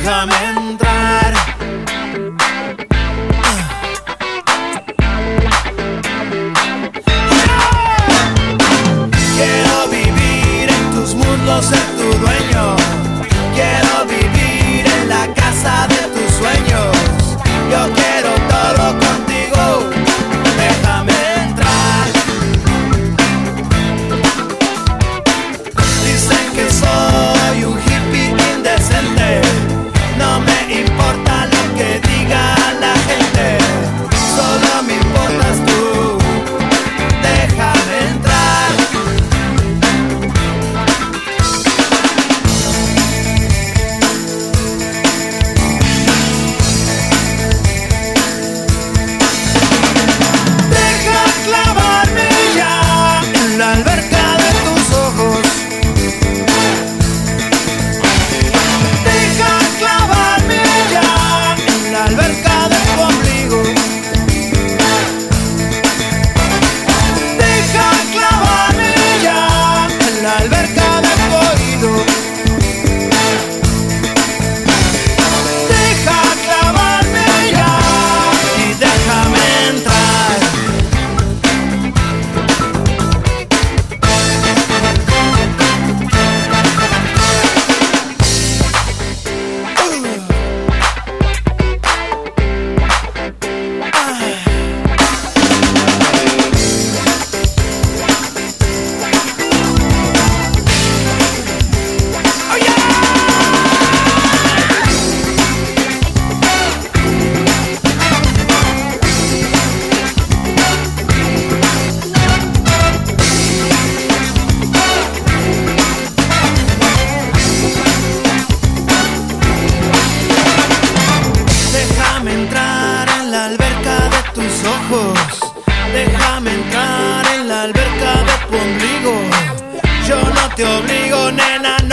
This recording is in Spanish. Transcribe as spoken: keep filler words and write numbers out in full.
déjame entrar. Quiero vivir en tus muslos, ser tu dueño. Quiero vivir en la casa de tus sueños. Yo quiero todo contigo, déjame entrar. Dicen que soy un hippie indecente. No me importa lo que diga la gente, solo me importas tú, déjame entrar. Deja clavarme ya en la alberca de tus ojos. Deja clavarme ya en la alberca de tu ombligo. Deja clavarme ya en la alberca de tu oído. Deja clavarme ya y déjame entrar. Déjame entrar en la alberca de tus ojos. Déjame entrar en la alberca de tu ombligo. Yo no te obligo, nena, no.